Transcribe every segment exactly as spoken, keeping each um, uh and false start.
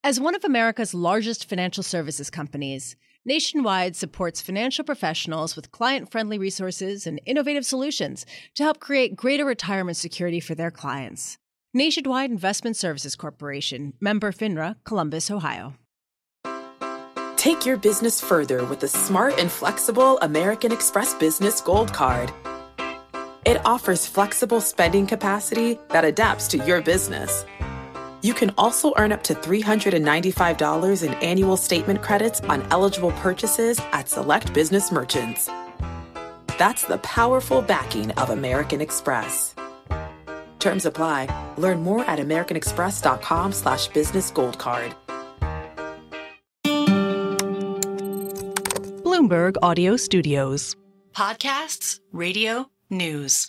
As one of America's largest financial services companies, Nationwide supports financial professionals with client-friendly resources and innovative solutions to help create greater retirement security for their clients. Nationwide Investment Services Corporation, member FINRA, Columbus, Ohio. Take your business further with the smart and flexible American Express Business Gold Card. It offers flexible spending capacity that adapts to your business. You can also earn up to three hundred ninety-five dollars in annual statement credits on eligible purchases at select business merchants. That's the powerful backing of American Express. Terms apply. Learn more at americanexpress.com slash business gold card. Bloomberg Audio Studios. Podcasts, radio, news.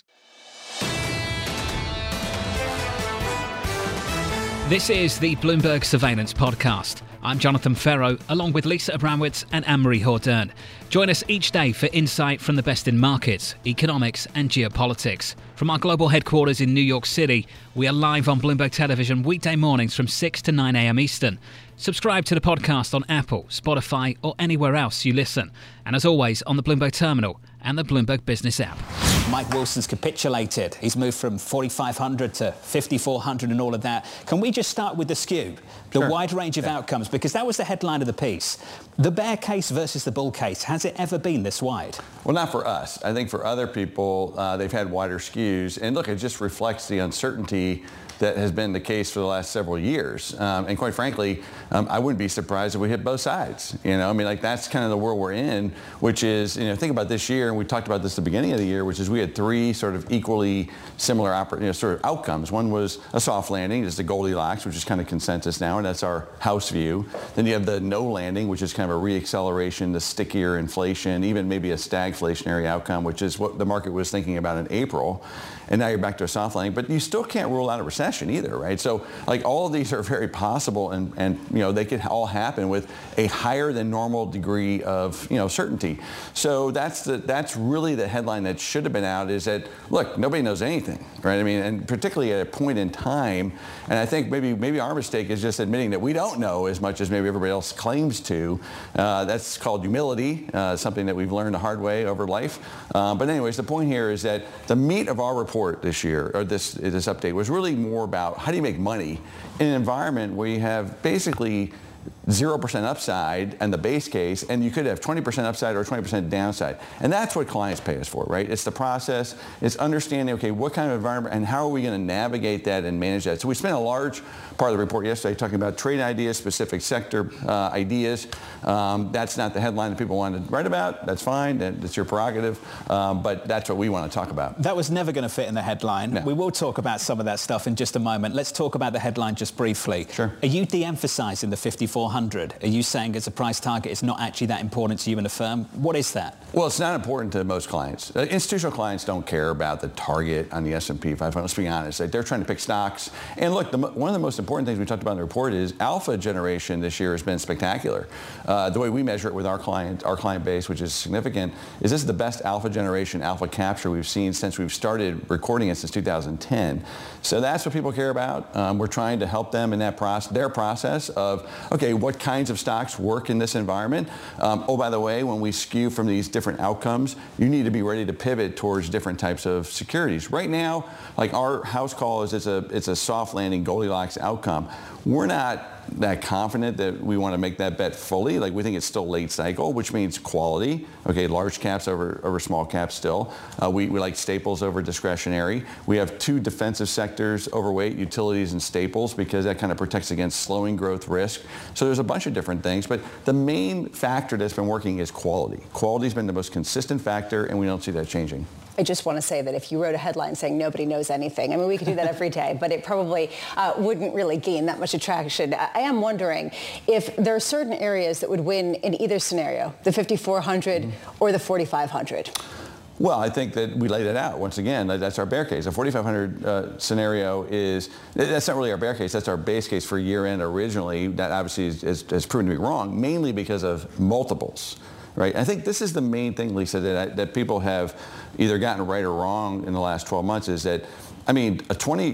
This is the Bloomberg Surveillance Podcast. I'm Jonathan Ferro, along with Lisa Abramowitz and Anne-Marie Hordern. Join us each day for insight from the best in markets, economics and geopolitics. From our global headquarters in New York City, we are live on Bloomberg Television weekday mornings from six to nine a.m. Eastern. Subscribe to the podcast on Apple, Spotify or anywhere else you listen. And as always, on the Bloomberg Terminal and the Bloomberg Business app. Mike Wilson's capitulated. He's moved from forty-five hundred to fifty-four hundred and all of that. Can we just start with the skew, the Sure. wide range of yeah. outcomes? Because that was the headline of the piece. The bear case versus the bull case. Has it ever been this wide? Well, not for us. I think for other people, uh, they've had wider skews. And look, it just reflects the uncertainty that has been the case for the last several years. Um, and quite frankly, um, I wouldn't be surprised if we hit both sides. You know, I mean, like that's kind of the world we're in, which is, you know, think about this year, and we talked about this at the beginning of the year, which is we had three sort of equally similar oper- you know, sort of outcomes. One was a soft landing, just the Goldilocks, which is kind of consensus now, and that's our house view. Then you have the no landing, which is kind of a reacceleration, the stickier inflation, even maybe a stagflationary outcome, which is what the market was thinking about in April. And now you're back to a soft landing, but you still can't rule out a recession either, right? So like all of these are very possible, and, and you know, they could all happen with a higher than normal degree of, you know, certainty. So that's the, that's really the headline that should have been out, is that, look, nobody knows anything, right? I mean, and particularly at a point in time, and I think maybe maybe our mistake is just admitting that we don't know as much as maybe everybody else claims to. Uh, that's called humility, uh, something that we've learned the hard way over life. Uh, but anyways, the point here is that the meat of our report this year, or this this update, was really more about how do you make money in an environment where you have basically zero percent upside and the base case, and you could have twenty percent upside or twenty percent downside. And that's what clients pay us for, right? It's the process. It's understanding, okay, what kind of environment and how are we going to navigate that and manage that? So we spent a large part of the report yesterday talking about trade ideas, specific sector uh, ideas. Um, that's not the headline that people want to write about. That's fine. That's your prerogative. Um, but that's what we want to talk about. That was never going to fit in the headline. No. We will talk about some of that stuff in just a moment. Let's talk about the headline just briefly. Sure. Are you de-emphasizing the fifty-four hundred? Are you saying as a price target it's not actually that important to you and the firm? What is that? Well, it's not important to most clients. Uh, institutional clients don't care about the target on the S and P five hundred. Let's be honest. Like, they're trying to pick stocks. And look, the, one of the most important things we talked about in the report is alpha generation this year has been spectacular. Uh, the way we measure it with our client, our client base, which is significant, is this is the best alpha generation, alpha capture we've seen since we've started recording it since two thousand ten. So that's what people care about. Um, we're trying to help them in that process, their process of, okay, what kinds of stocks work in this environment? Um, oh, by the way, when we skew from these different outcomes, you need to be ready to pivot towards different types of securities. Right now, like our house call is it's a, it's a soft landing Goldilocks outcome. We're not that confident that we want to make that bet fully. Like, we think it's still late cycle, which means quality. Okay, large caps over, over small caps still. Uh, we, we like staples over discretionary. We have two defensive sectors overweight, utilities and staples, because that kind of protects against slowing growth risk. So there's a bunch of different things, but the main factor that's been working is quality. Quality's been the most consistent factor, and we don't see that changing. I just want to say that if you wrote a headline saying nobody knows anything, I mean, we could do that every day, but it probably uh, wouldn't really gain that much attraction. I am wondering if there are certain areas that would win in either scenario, the fifty-four hundred mm-hmm. or the forty-five hundred. Well, I think that we laid it out. Once again, that's our bear case. The forty-five hundred uh, scenario is, that's not really our bear case, that's our base case for year end originally. That obviously is, is, is proven to be wrong, mainly because of multiples. Right. I think this is the main thing, Lisa, that, I, that people have either gotten right or wrong in the last twelve months is that, I mean, a twenty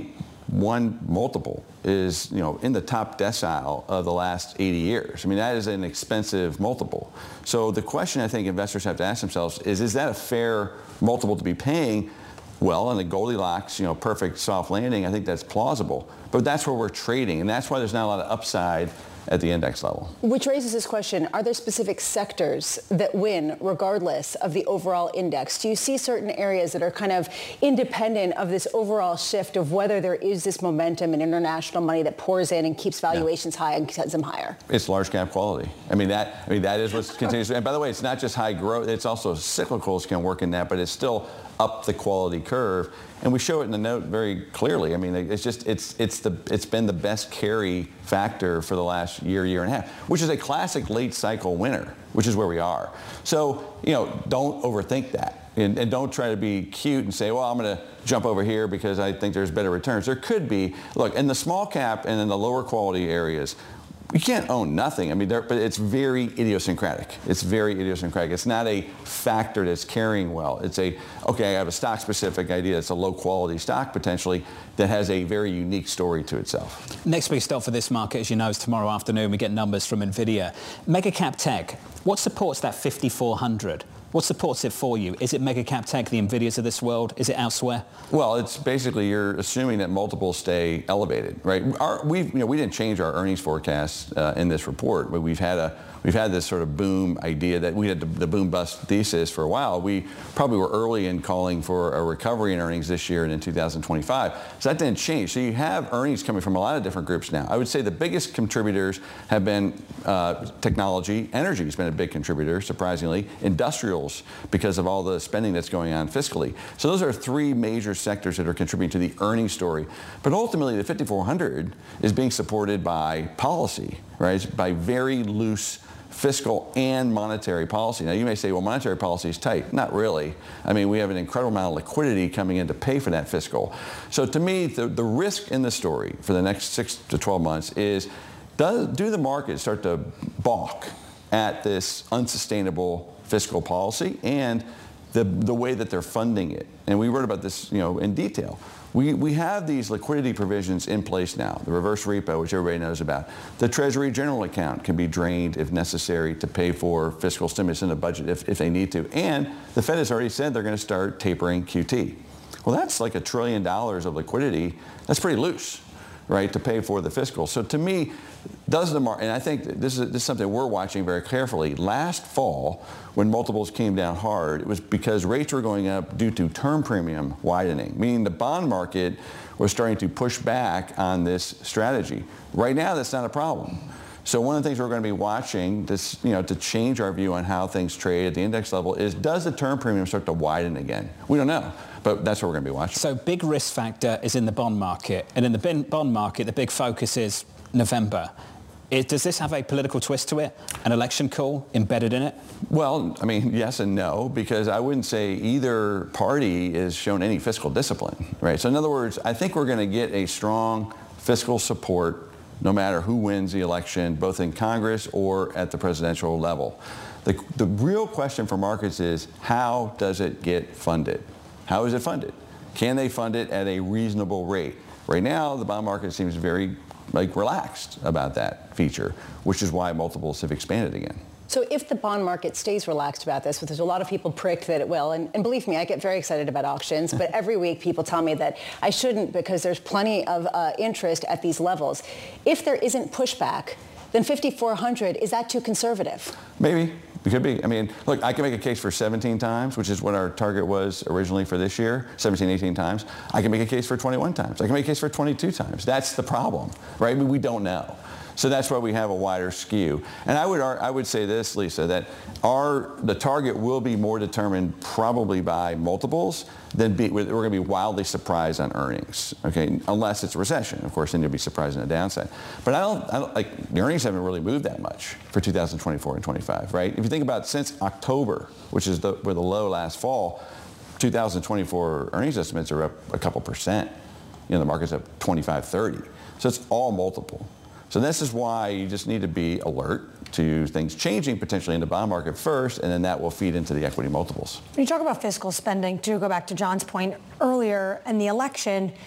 one multiple is, you know, in the top decile of the last eighty years. I mean, that is an expensive multiple. So the question I think investors have to ask themselves is, is that a fair multiple to be paying? Well, in the Goldilocks, you know, perfect soft landing, I think that's plausible. But that's where we're trading, and that's why there's not a lot of upside at the index level. Which raises this question, are there specific sectors that win regardless of the overall index? Do you see certain areas that are kind of independent of this overall shift of whether there is this momentum in international money that pours in and keeps valuations yeah. high and sets them higher? It's large cap quality. I mean, that I mean that is what continues. And by the way, it's not just high growth, it's also cyclicals can work in that, but it's still up the quality curve. And we show it in the note very clearly. I mean, it's just, it's it's the it's been the best carry factor for the last year, year and a half, which is a classic late cycle winner, which is where we are. So, you know, don't overthink that. And, and don't try to be cute and say, well, I'm going to jump over here because I think there's better returns. There could be. Look, in the small cap and in the lower quality areas, you can't own nothing. I mean, but it's very idiosyncratic. It's very idiosyncratic. It's not a factor that's carrying well. It's a, okay, I have a stock-specific idea. It's a low-quality stock, potentially, that has a very unique story to itself. Next big stop for this market, as you know, is tomorrow afternoon. We get numbers from NVIDIA. Mega cap tech, what supports that fifty-four hundred? What supports it for you? Is it mega cap tech, the NVIDIAs of this world? Is it elsewhere? Well, it's basically you're assuming that multiples stay elevated, right? Our, we've, you know, we didn't change our earnings forecast uh, in this report, but we've had a we've had this sort of boom idea that we had the, the boom bust thesis for a while. We probably were early in calling for a recovery in earnings this year and in two thousand twenty-five. So that didn't change. So you have earnings coming from a lot of different groups now. I would say the biggest contributors have been uh, technology. Energy has been a big contributor, surprisingly. Industrials, because of all the spending that's going on fiscally. So those are three major sectors that are contributing to the earnings story. But ultimately, the fifty-four hundred is being supported by policy, right? By very loose fiscal and monetary policy. Now, you may say, well, monetary policy is tight. Not really. I mean, we have an incredible amount of liquidity coming in to pay for that fiscal. So to me, the, the risk in the story for the next six to twelve months is, does, do the markets start to balk at this unsustainable fiscal policy and the, the way that they're funding it? And we wrote about this, you know, in detail. We, we have these liquidity provisions in place now. The reverse repo, which everybody knows about. The Treasury General Account can be drained if necessary to pay for fiscal stimulus in the budget if, if they need to. And the Fed has already said they're going to start tapering Q T. Well, that's like a trillion dollars of liquidity. That's pretty loose, right, to pay for the fiscal. So to me, does the market, and I think this is, this is something we're watching very carefully. Last fall, when multiples came down hard, it was because rates were going up due to term premium widening, meaning the bond market was starting to push back on this strategy. Right now, that's not a problem. So one of the things we're going to be watching this, you know, to change our view on how things trade at the index level is, does the term premium start to widen again? We don't know, but that's what we're going to be watching. So big risk factor is in the bond market, and in the bond market, the big focus is November. It, does this have a political twist to it? An election call embedded in it? Well, I mean, yes and no, because I wouldn't say either party has shown any fiscal discipline, right? So in other words, I think we're going to get a strong fiscal support no matter who wins the election, both in Congress or at the presidential level. The, the real question for markets is, how does it get funded? How is it funded? Can they fund it at a reasonable rate? Right now, the bond market seems very like relaxed about that feature, which is why multiples have expanded again. So if the bond market stays relaxed about this, there's a lot of people predict that it will, and, and believe me, I get very excited about auctions, but every week people tell me that I shouldn't because there's plenty of uh, interest at these levels. If there isn't pushback, then fifty-four hundred, is that too conservative? Maybe. It could be. I mean, look, I can make a case for seventeen times, which is what our target was originally for this year, seventeen, eighteen times. I can make a case for twenty-one times. I can make a case for twenty-two times. That's the problem, right? I mean, we don't know. So that's why we have a wider skew. And I would I would say this, Lisa, that our the target will be more determined probably by multiples than be, we're going to be wildly surprised on earnings, okay? Unless it's a recession, of course, then you'll be surprised on the downside. But I don't, I don't like the earnings haven't really moved that much for two thousand twenty-four and twenty-five, right? If you think about since October, which is the, where the low last fall, two thousand twenty-four earnings estimates are up a couple percent. You know, the market's up twenty-five, thirty. So it's all multiple. So this is why you just need to be alert to things changing potentially in the bond market first, and then that will feed into the equity multiples. When you talk about fiscal spending, to go back to John's point earlier, and the election,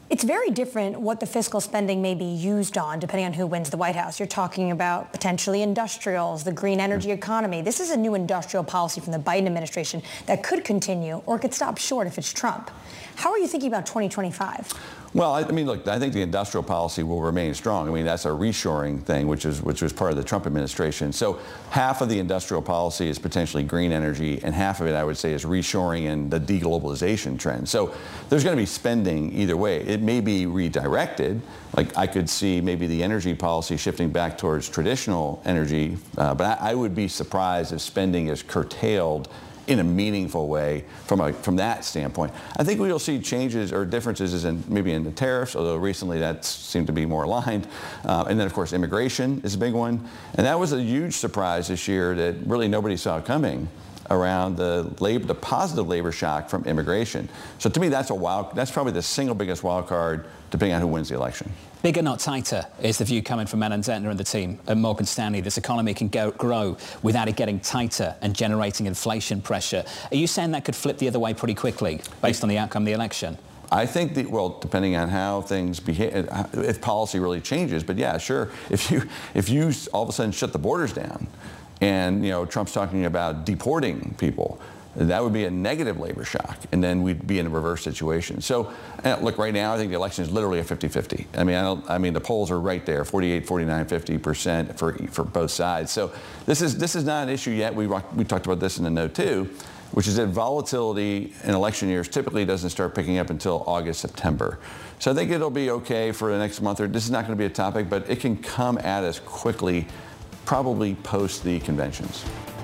It's very different what the fiscal spending may be used on, depending on who wins the White House. You're talking about potentially industrials, the green energy economy. This is a new industrial policy from the Biden administration that could continue or could stop short if it's Trump. How are you thinking about twenty twenty-five? Well, I mean, look, I think the industrial policy will remain strong. I mean, that's a reshoring thing, which is which was part of the Trump administration. So half of the industrial policy is potentially green energy, and half of it, I would say, is reshoring and the deglobalization trend. So there's going to be spending either way. It may be redirected. Like I could see maybe the energy policy shifting back towards traditional energy, uh, but I, I would be surprised if spending is curtailed in a meaningful way from a, from that standpoint. I think we'll see changes or differences in maybe in the tariffs, although recently that seemed to be more aligned. Uh, and then, of course, immigration is a big one. And that was a huge surprise this year that really nobody saw coming around the labor, the positive labor shock from immigration. So to me, that's a wild, that's probably the single biggest wild card, depending on who wins the election. Bigger, not tighter, is the view coming from Alan Zentner and the team at Morgan Stanley. This economy can go, grow without it getting tighter and generating inflation pressure. Are you saying that could flip the other way pretty quickly based on the outcome of the election? I think that, well, depending on how things behave, if policy really changes, but yeah, sure. If you, if you all of a sudden shut the borders down and, you know, Trump's talking about deporting people, that would be a negative labor shock, and then we'd be in a reverse situation. So, uh, look, right now, I think the election is literally a fifty fifty. I mean, I, don't, I mean, the polls are right there, forty-eight, forty-nine, fifty percent for for both sides. So, this is this is not an issue yet. We we talked about this in the note too, which is that volatility in election years typically doesn't start picking up until August, September. So, I think it'll be okay for the next month. Or this is not going to be a topic, but it can come at us quickly, probably post the conventions.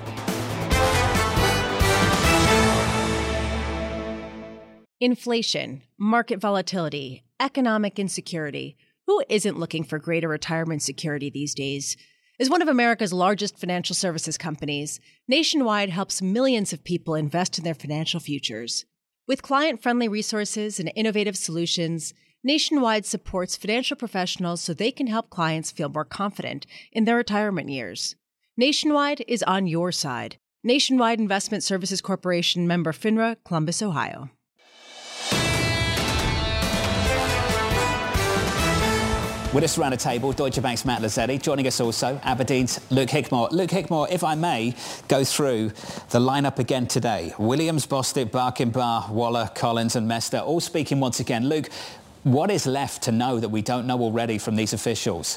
Inflation, market volatility, economic insecurity. Who isn't looking for greater retirement security these days? As one of America's largest financial services companies, Nationwide helps millions of people invest in their financial futures. With client-friendly resources and innovative solutions, Nationwide supports financial professionals so they can help clients feel more confident in their retirement years. Nationwide is on your side. Nationwide Investment Services Corporation, member FINRA, Columbus, Ohio. With us around the table, Deutsche Bank's Matt Lazzetti. Joining us also, Aberdeen's Luke Hickmore. Luke Hickmore, if I may, go through the lineup again today. Williams, Bostic, Barkinbar, Waller, Collins and Mester all speaking once again. Luke, what is left to know that we don't know already from these officials?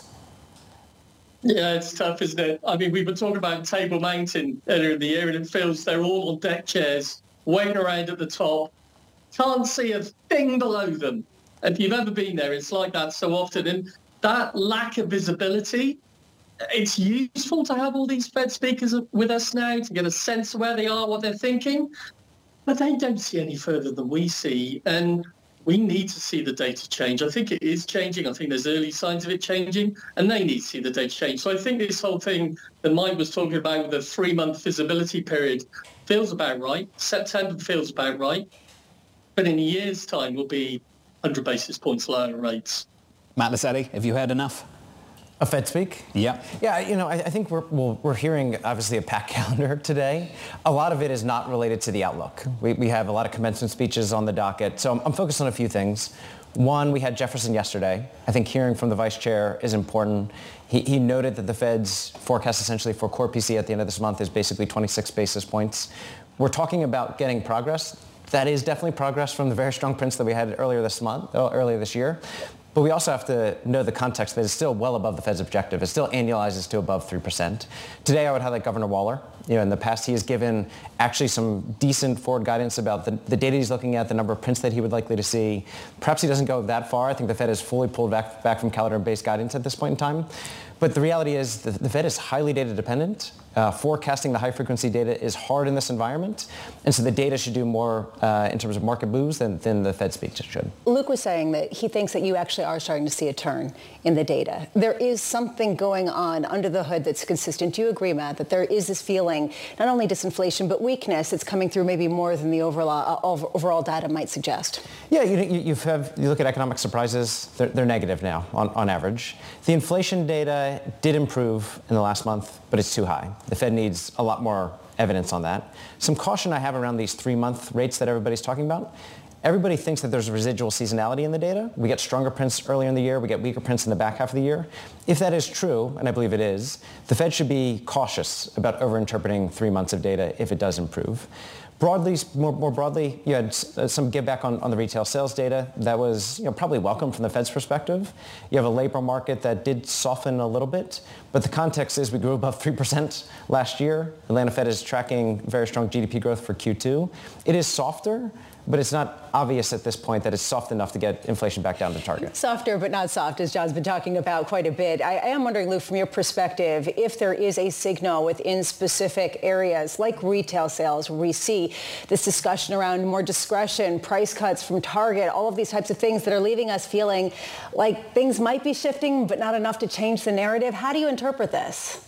Yeah, it's tough, isn't it? I mean, we were talking about Table Mountain earlier in the year, and it feels they're all on deck chairs, waiting around at the top. Can't see a thing below them. If you've ever been there, it's like that so often. And that lack of visibility, it's useful to have all these Fed speakers with us now to get a sense of where they are, what they're thinking. But they don't see any further than we see. And we need to see the data change. I think it is changing. I think there's early signs of it changing, and they need to see the data change. So I think this whole thing that Mike was talking about with the three-month visibility period feels about right. September feels about right. But in a year's time, we'll be one hundred basis points lower rates. Matt Lazzetti, have you heard enough? A Fed speak? Yeah. Yeah, you know, I, I think we're, well, we're hearing, obviously, a packed calendar today. A lot of it is not related to the outlook. We, we have a lot of commencement speeches on the docket. So I'm, I'm focused on a few things. One, we had Jefferson yesterday. I think hearing from the vice chair is important. He, he noted that the Fed's forecast essentially for core P C at the end of this month is basically twenty-six basis points. We're talking about getting progress. That is definitely progress from the very strong prints that we had earlier this month, earlier this year. But we also have to know the context that it's still well above the Fed's objective. It still annualizes to above three percent. Today, I would highlight Governor Waller. You know, in the past, he has given actually some decent forward guidance about the, the data he's looking at, the number of prints that he would likely to see. Perhaps he doesn't go that far. I think the Fed has fully pulled back, back from calendar-based guidance at this point in time. But the reality is the, the Fed is highly data dependent. Uh, forecasting the high-frequency data is hard in this environment. And so the data should do more uh, in terms of market moves than, than the Fed speak should. Luke was saying that he thinks that you actually are starting to see a turn in the data. There is something going on under the hood that's consistent. Do you agree, Matt, that there is this feeling, not only disinflation, but weakness that's coming through maybe more than the overall, uh, overall data might suggest? Yeah, you, you, have, you look at economic surprises, they're, they're negative now on, on average. The inflation data did improve in the last month, but it's too high. The Fed needs a lot more evidence on that. Some caution I have around these three-month rates that everybody's talking about. everybody thinks that there's residual seasonality in the data. We get stronger prints earlier in the year. We get weaker prints in the back half of the year. If that is true, and I believe it is, the Fed should be cautious about overinterpreting three months of data if it does improve. Broadly, more, more broadly, you had some give back on, on the retail sales data. That was you know, probably welcome from the Fed's perspective. You have a labor market that did soften a little bit, but the context is we grew above three percent last year. Atlanta Fed is tracking very strong G D P growth for Q two. It is softer, but it's not obvious at this point that it's soft enough to get inflation back down to target. Softer, but not soft, as John's been talking about quite a bit. I, I am wondering, Luke, from your perspective, if there is a signal within specific areas like retail sales, where we see this discussion around more discretion, price cuts from Target, all of these types of things that are leaving us feeling like things might be shifting, but not enough to change the narrative. How do you interpret this?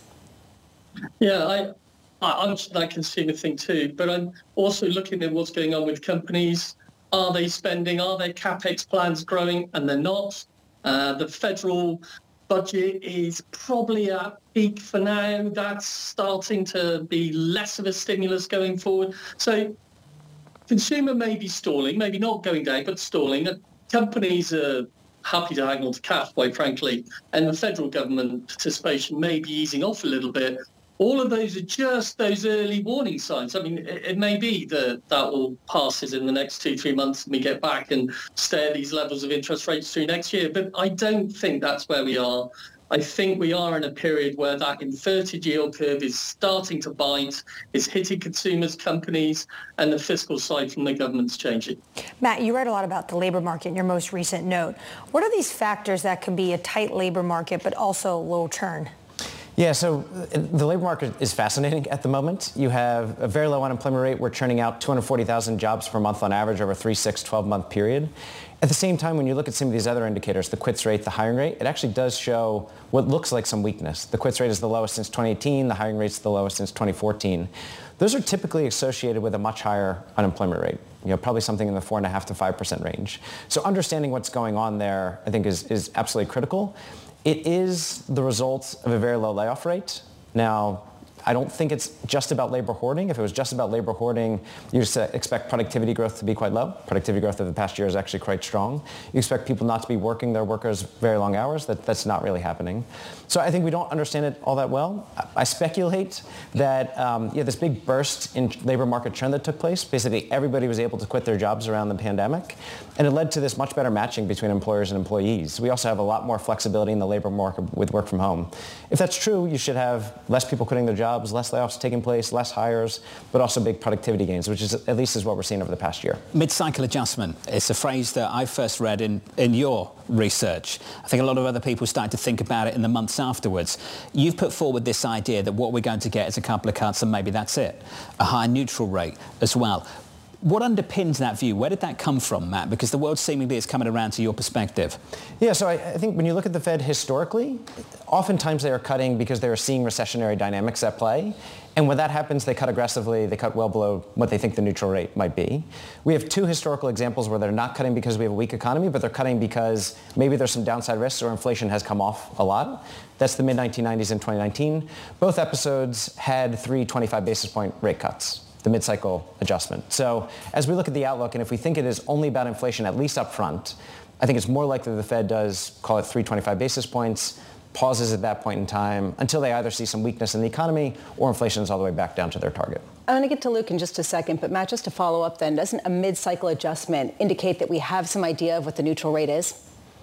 Yeah, I... I'm that consumer thing too, but I'm also looking at what's going on with companies. Are they spending? Are their capex plans growing? And they're not. Uh, the federal budget is probably at peak for now. That's starting to be less of a stimulus going forward. So consumer may be stalling, maybe not going down, but stalling. Companies are happy to hang on to cash, quite frankly, and the federal government participation may be easing off a little bit. All of those are just those early warning signs. I mean, it, it may be that that all passes in the next two, three months and we get back and stay at these levels of interest rates through next year. But I don't think that's where we are. I think we are in a period where that inverted yield curve is starting to bite, is hitting consumers, companies, and the fiscal side from the government's changing. Matt, you write a lot about the labor market in your most recent note. What are these factors that can be a tight labor market but also low churn? Yeah, so the labor market is fascinating at the moment. You have a very low unemployment rate. We're churning out two hundred forty thousand jobs per month on average over a three, six, twelve-month period. At the same time, when you look at some of these other indicators, the quits rate, the hiring rate, it actually does show what looks like some weakness. The quits rate is the lowest since twenty eighteen. The hiring rate is the lowest since twenty fourteen. Those are typically associated with a much higher unemployment rate, you know, probably something in the four point five to five percent range. So understanding what's going on there, I think, is, is absolutely critical. It is the result of a very low layoff rate. Now, I don't think it's just about labor hoarding. If it was just about labor hoarding, you expect productivity growth to be quite low. Productivity growth over the past year is actually quite strong. You expect people not to be working their workers very long hours. That, that's not really happening. So I think we don't understand it all that well. I speculate that um, yeah, this big burst in labor market churn that took place, basically everybody was able to quit their jobs around the pandemic, and it led to this much better matching between employers and employees. We also have a lot more flexibility in the labor market with work from home. If that's true, you should have less people quitting their jobs, less layoffs taking place, less hires, but also big productivity gains, which is at least is what we're seeing over the past year. Mid-cycle adjustment. It's a phrase that I first read in, in your research. I think a lot of other people started to think about it in the months afterwards. You've put forward this idea that what we're going to get is a couple of cuts and maybe that's it. A high neutral rate as well. What underpins that view? Where did that come from, Matt? Because the world seemingly is coming around to your perspective. Yeah, so I, I think when you look at the Fed historically, oftentimes they are cutting because they are seeing recessionary dynamics at play. And when that happens, they cut aggressively. They cut well below what they think the neutral rate might be. We have two historical examples where they're not cutting because we have a weak economy, but they're cutting because maybe there's some downside risks or inflation has come off a lot. That's the mid nineteen nineties and twenty nineteen. Both episodes had three twenty-five basis point rate cuts, the mid-cycle adjustment. So as we look at the outlook, and if we think it is only about inflation, at least up front, I think it's more likely the Fed does, call it three twenty-five basis points, pauses at that point in time until they either see some weakness in the economy or inflation is all the way back down to their target. I'm going to get to Luke in just a second, but Matt, just to follow up then, doesn't a mid-cycle adjustment indicate that we have some idea of what the neutral rate is?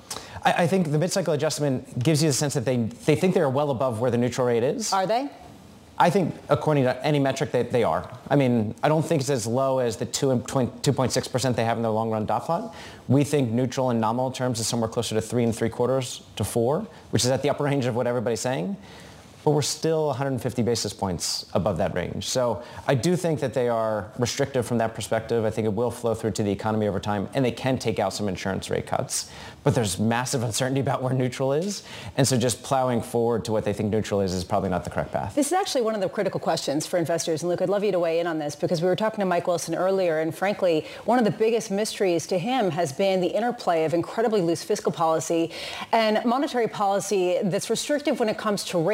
I, I think the mid-cycle adjustment gives you the sense that they, they think they're well above where the neutral rate is. Are they? I think, according to any metric, they, they are. I mean, I don't think it's as low as the two point six percent they have in their long-run dot plot. We think neutral in nominal terms is somewhere closer to three and three quarters to four, which is at the upper range of what everybody's saying. But we're still one hundred fifty basis points above that range. So I do think that they are restrictive from that perspective. I think it will flow through to the economy over time, and they can take out some insurance rate cuts. But there's massive uncertainty about where neutral is. And so just plowing forward to what they think neutral is is probably not the correct path. This is actually one of the critical questions for investors. And Luke, I'd love you to weigh in on this because we were talking to Mike Wilson earlier. And frankly, one of the biggest mysteries to him has been the interplay of incredibly loose fiscal policy and monetary policy that's restrictive when it comes to rates, but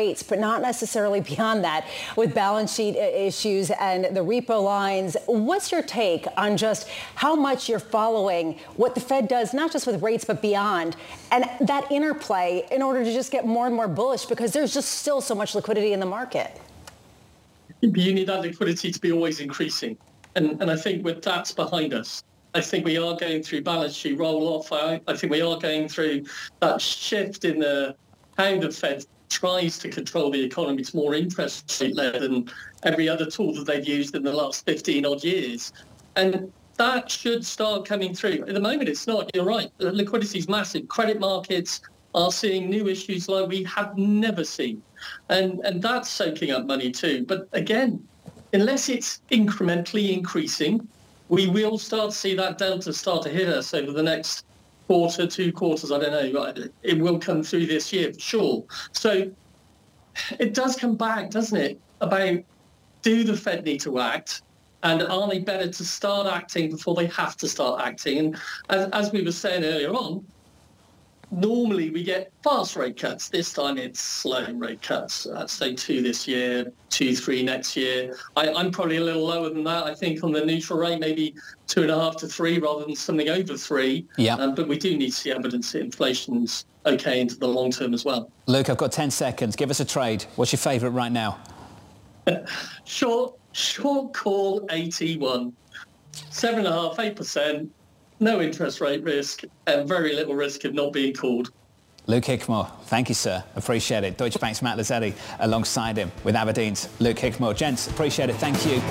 not necessarily beyond that with balance sheet issues and the repo lines. What's your take on just how much you're following what the Fed does, not just with rates, but beyond, and that interplay in order to just get more and more bullish because there's just still so much liquidity in the market? You need that liquidity to be always increasing. And, and I think with that's behind us. I think we are going through balance sheet roll-off. I, I think we are going through that shift in the how the Fed tries to control the economy. It's more interest rate-led than every other tool that they've used in the last fifteen-odd years. And that should start coming through. At the moment, it's not. You're right. The liquidity is massive. Credit markets are seeing new issues like we have never seen. And, and that's soaking up money too. But again, unless it's incrementally increasing, we will start to see that delta start to hit us over the next quarter, two quarters, I don't know. It will come through this year, for sure. So it does come back, doesn't it, about do the Fed need to act? And are they better to start acting before they have to start acting? And as, as we were saying earlier on, normally we get fast rate cuts. This time it's slow rate cuts. I'd say two this year, two, three next year. I, I'm probably a little lower than that. I think on the neutral rate, maybe two and a half to three rather than something over three. Yeah. Um, but we do need to see evidence that inflation's okay into the long term as well. Luke, I've got ten seconds. Give us a trade. What's your favourite right now? short, short call eighty-one. Seven and a half, eight percent. No interest rate risk and very little risk of not being called. Luke Hickmore, thank you, sir. Appreciate it. Deutsche Bank's Matt Lazzetti alongside him with Aberdeen's Luke Hickmore. Gents, appreciate it. Thank you.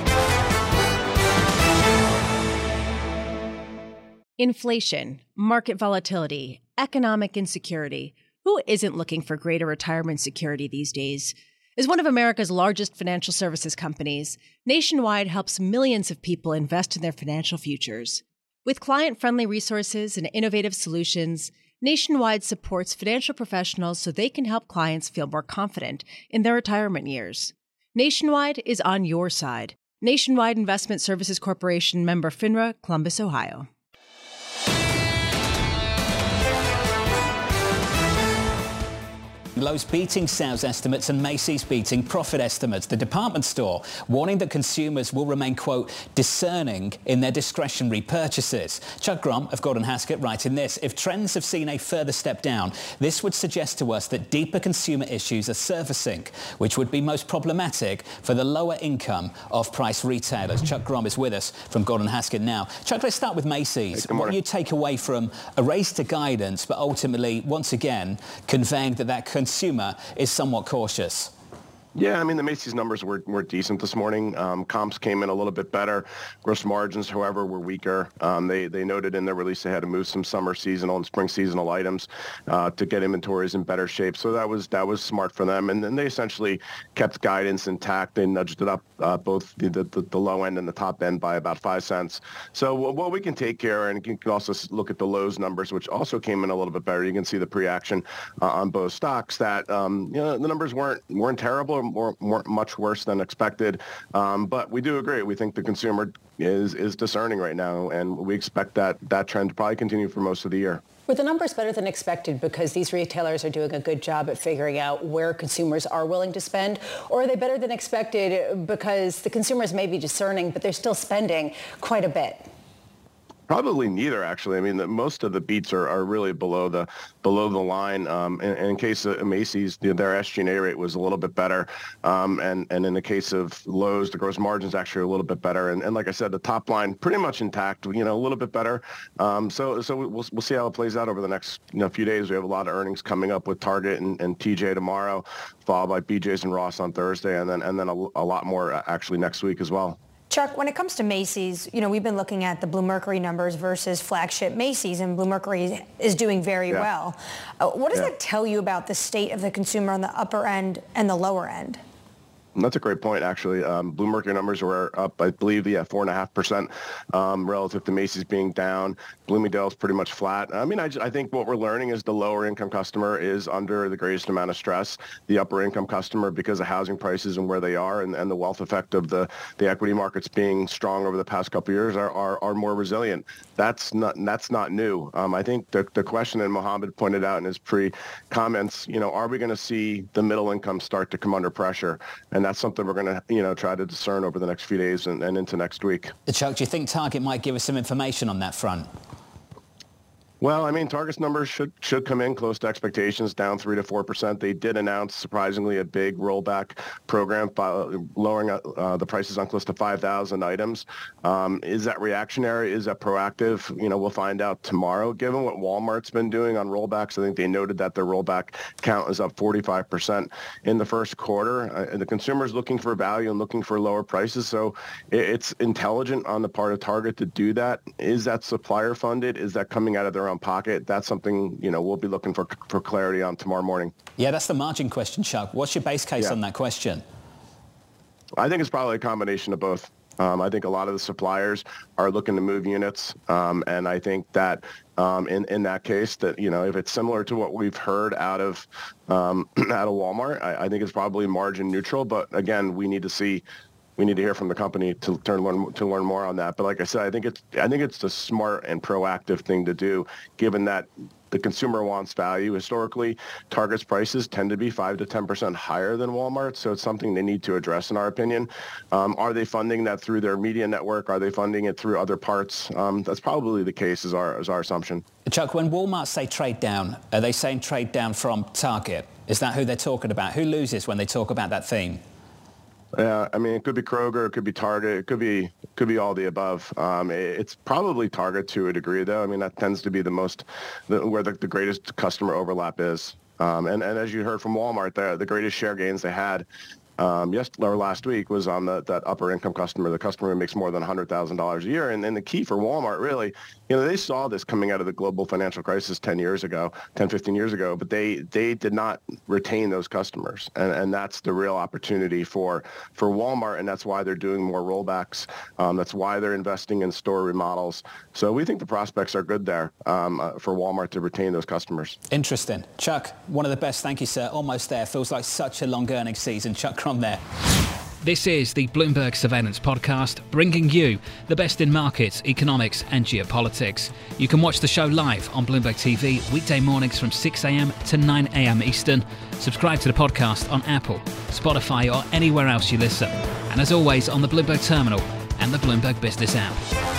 Inflation, market volatility, economic insecurity. Who isn't looking for greater retirement security these days? As one of America's largest financial services companies, Nationwide helps millions of people invest in their financial futures. With client-friendly resources and innovative solutions, Nationwide supports financial professionals so they can help clients feel more confident in their retirement years. Nationwide is on your side. Nationwide Investment Services Corporation, member FINRA, Columbus, Ohio. Lowe's beating sales estimates and Macy's beating profit estimates. The department store warning that consumers will remain, quote, discerning in their discretionary purchases. Chuck Grom of Gordon Haskett writing this: if trends have seen a further step down, this would suggest to us that deeper consumer issues are surfacing, which would be most problematic for the lower income off-price retailers. Chuck Grom is with us from Gordon Haskett now. Chuck, let's start with Macy's. Hey, what do you take away from a raise to guidance, but ultimately, once again, conveying that that consumer is somewhat cautious? Yeah, I mean, the Macy's numbers were, were decent this morning. Um, comps came in a little bit better. Gross margins, however, were weaker. Um, they, they noted in their release they had to move some summer seasonal and spring seasonal items uh, to get inventories in better shape. So that was that was smart for them. And then they essentially kept guidance intact. They nudged it up uh, both the, the, the low end and the top end by about five cents. So what we can take here, and you can also look at the Lowe's numbers, which also came in a little bit better. You can see the pre-action uh, on both stocks that um, you know, the numbers weren't weren't terrible. More, more, much worse than expected. Um, but we do agree. We think the consumer is is discerning right now, and we expect that that trend to probably continue for most of the year. Were the numbers better than expected because these retailers are doing a good job at figuring out where consumers are willing to spend? Or are they better than expected because the consumers may be discerning, but they're still spending quite a bit? Probably neither, actually. I mean, the, most of the beats are, are really below the below the line. Um, in, in case of Macy's, their S G and A rate was a little bit better, um, and and in the case of Lowe's, the gross margins actually are a little bit better. And, and like I said, the top line pretty much intact. You know, a little bit better. Um, so so we'll we'll see how it plays out over the next you know, few days. We have a lot of earnings coming up with Target and, and T J tomorrow, followed by B J's and Ross on Thursday, and then and then a, a lot more actually next week as well. Chuck, when it comes to Macy's, you know, we've been looking at the Bluemercury numbers versus flagship Macy's, and Bluemercury is doing very yeah. well. Uh, what does yeah. that tell you about the state of the consumer on the upper end and the lower end? That's a great point, actually. Um, Bloomberg numbers were up, I believe, yeah, four and a half percent um, relative to Macy's being down. Bloomingdale's pretty much flat. I mean, I, I think what we're learning is the lower income customer is under the greatest amount of stress. The upper income customer, because of housing prices and where they are, and, and the wealth effect of the, the equity markets being strong over the past couple of years, are, are, are more resilient. That's not that's not new. Um, I think the the question, and Mohammed pointed out in his pre-comments, you know, are we going to see the middle income start to come under pressure? And that's something we're going to, you know, try to discern over the next few days and, and into next week. Chuck, do you think Target might give us some information on that front? Well, I mean, Target's numbers should should come in close to expectations, down three to four percent. They did announce, surprisingly, a big rollback program, uh, lowering uh, the prices on close to five thousand items. Um, is that reactionary? Is that proactive? You know, we'll find out tomorrow. Given what Walmart's been doing on rollbacks, I think they noted that their rollback count is up forty-five percent in the first quarter. Uh, and the consumer's looking for value and looking for lower prices, so it, it's intelligent on the part of Target to do that. Is that supplier funded? Is that coming out of their own pocket? That's something, you know, we'll be looking for for clarity on tomorrow morning. Yeah, that's the margin question, Chuck. What's your base case yeah. on that question? I think it's probably a combination of both. Um, I think a lot of the suppliers are looking to move units, um, and I think that um, in in that case, that you know, if it's similar to what we've heard out of um, out of Walmart, I, I think it's probably margin neutral. But again, we need to see. We need to hear from the company to, to learn to learn more on that. But like I said, I think it's I think it's a smart and proactive thing to do, given that the consumer wants value. Historically, Target's prices tend to be five to ten percent higher than Walmart, so it's something they need to address, in our opinion. Um, are they funding that through their media network? Are they funding it through other parts? Um, that's probably the case, is our is our assumption. Chuck, when Walmart say trade down, are they saying trade down from Target? Is that who they're talking about? Who loses when they talk about that theme? Yeah, I mean, it could be Kroger, it could be Target, it could be could be all the above. Um, it, it's probably Target to a degree, though. I mean, that tends to be the most, the, where the, the greatest customer overlap is. Um, and, and as you heard from Walmart, the, the greatest share gains they had um, yes, or last week was on the, that upper income customer, the customer who makes more than one hundred thousand dollars a year. And, and the key for Walmart, really, you know, they saw this coming out of the global financial crisis ten years ago, ten, fifteen years ago, but they they did not retain those customers. And, and that's the real opportunity for, for Walmart, and that's why they're doing more rollbacks. Um, that's why they're investing in store remodels. So we think the prospects are good there um, uh, for Walmart to retain those customers. Interesting. Chuck, one of the best. Thank you, sir. Almost there. Feels like such a long earnings season. Chuck Crom there. This is the Bloomberg Surveillance Podcast, bringing you the best in markets, economics and geopolitics. You can watch the show live on Bloomberg T V weekday mornings from six a.m. to nine a.m. Eastern. Subscribe to the podcast on Apple, Spotify or anywhere else you listen. And as always, on the Bloomberg Terminal and the Bloomberg Business app.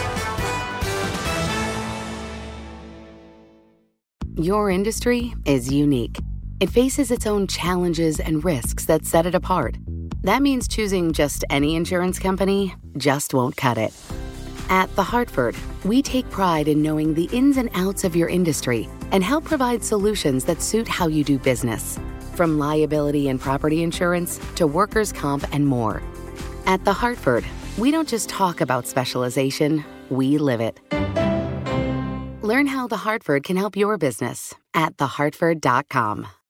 Your industry is unique. It faces its own challenges and risks that set it apart. That means choosing just any insurance company just won't cut it. At The Hartford, we take pride in knowing the ins and outs of your industry and help provide solutions that suit how you do business. From liability and property insurance to workers' comp and more. At The Hartford, we don't just talk about specialization, we live it. Learn how The Hartford can help your business at the hartford dot com.